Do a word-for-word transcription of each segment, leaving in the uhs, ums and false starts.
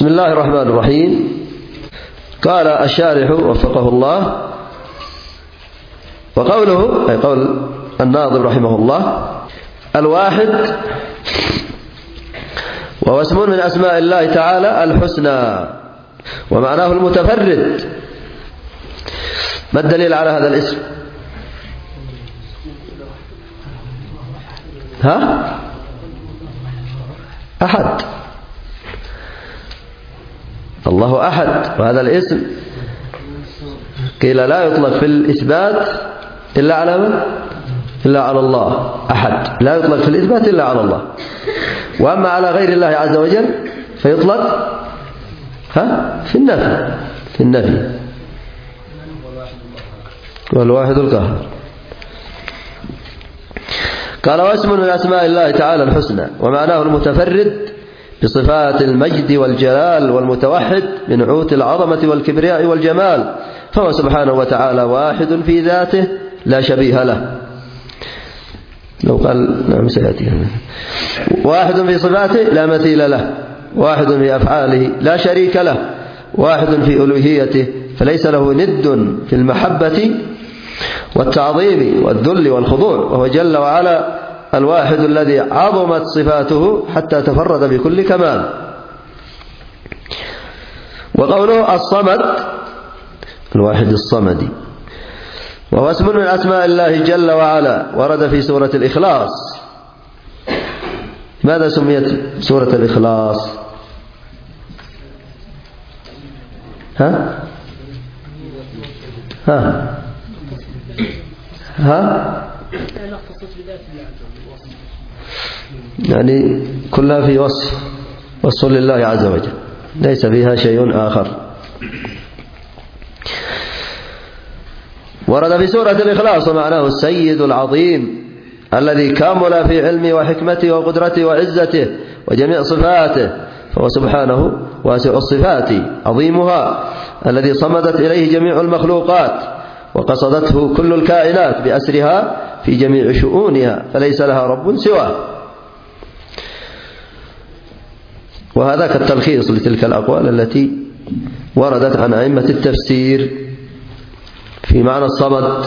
بسم الله الرحمن الرحيم. قال الشارح وفقه الله: وقوله أي قول الناظم رحمه الله: الواحد وهو اسم من أسماء الله تعالى الحسنى ومعناه المتفرد. ما الدليل على هذا الاسم؟ ها؟ أحد. الله أحد، وهذا الاسم قيل لا يطلق في الإثبات إلا على من؟ إلا على الله. أحد لا يطلق في الإثبات إلا على الله، وأما على غير الله عز وجل فيطلق ها في النفي في النفي والواحد القهار. قال: واسم من أسماء الله تعالى الحسنى ومعناه المتفرد بصفات المجد والجلال والمتوحد من نعوت العظمة والكبرياء والجمال، فهو سبحانه وتعالى واحد في ذاته لا شبيه له. لو قال نعم سيأتي. واحد في صفاته لا مثيل له، واحد في أفعاله لا شريك له، واحد في ألوهيته فليس له ند في المحبة والتعظيم والذل والخضوع، وهو جل وعلا الواحد الذي عظمت صفاته حتى تفرد بكل كمال. وقوله الصمد الواحد الصمد وهو اسم من أسماء الله جل وعلا، ورد في سورة الإخلاص. ماذا سميت سورة الإخلاص؟ ها؟ ها؟ ها؟ يعني كلها في وصف وصف لله عز وجل، ليس فيها شيء آخر. ورد في سورة الإخلاص ومعناه السيد العظيم الذي كامل في علمه وحكمته وقدرته وعزته وجميع صفاته، فهو سبحانه واسع الصفات عظيمها الذي صمدت إليه جميع المخلوقات وقصدته كل الكائنات بأسرها في جميع شؤونها، فليس لها رب سواه. وهذا كالتلخيص لتلك الأقوال التي وردت عن أئمة التفسير في معنى الصمد.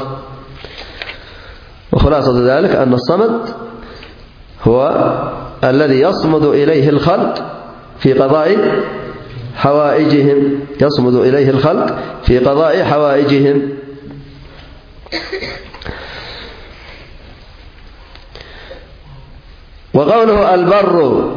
وخلاصة ذلك أن الصمد هو الذي يصمد إليه الخلق في قضاء حوائجهم يصمد إليه الخلق في قضاء حوائجهم. وقوله البر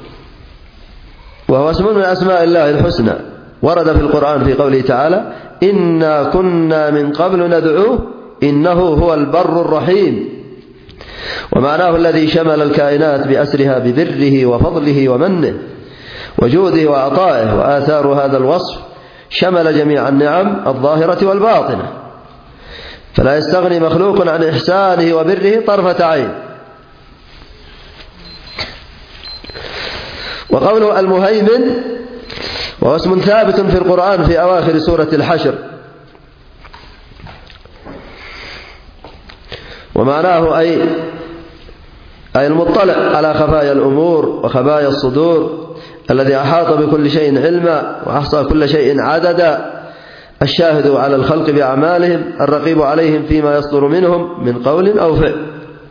وهو اسم من أسماء الله الحسنى، ورد في القرآن في قوله تعالى: إنا كنا من قبل ندعوه إنه هو البر الرحيم، ومعناه الذي شمل الكائنات بأسرها ببره وفضله ومنه وجوده وعطائه. وآثار هذا الوصف شمل جميع النعم الظاهرة والباطنة، فلا يستغني مخلوق عن إحسانه وبره طرفة عين. وقوله المهيمن وهو اسم ثابت في القرآن في أواخر سورة الحشر، ومعناه أي أي المطلع على خفايا الأمور وخبايا الصدور، الذي أحاط بكل شيء علما وأحصى كل شيء عددا، الشاهد على الخلق بأعمالهم، الرقيب عليهم فيما يصدر منهم من قول أو فعل.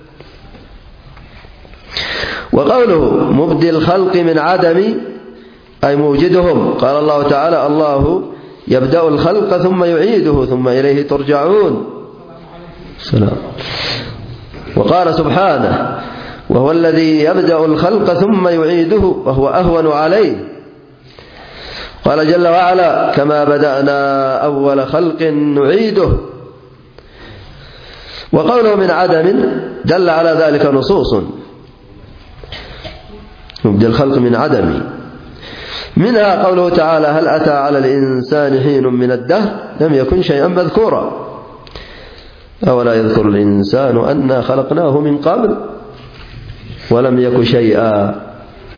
وقوله مبدي الخلق من عدم أي موجدهم، قال الله تعالى: الله يبدأ الخلق ثم يعيده ثم إليه ترجعون. سلام. وقال سبحانه: وهو الذي يبدأ الخلق ثم يعيده وهو أهون عليه. قال جل وعلا: كما بدأنا أول خلق نعيده. وقوله من عدم دل على ذلك نصوص، مبدأ الخلق من عدم، منها قوله تعالى: هل أتى على الإنسان حين من الدهر لم يكن شيئا مذكورا، أولا يذكر الإنسان أنا خلقناه من قبل ولم يك شيئا.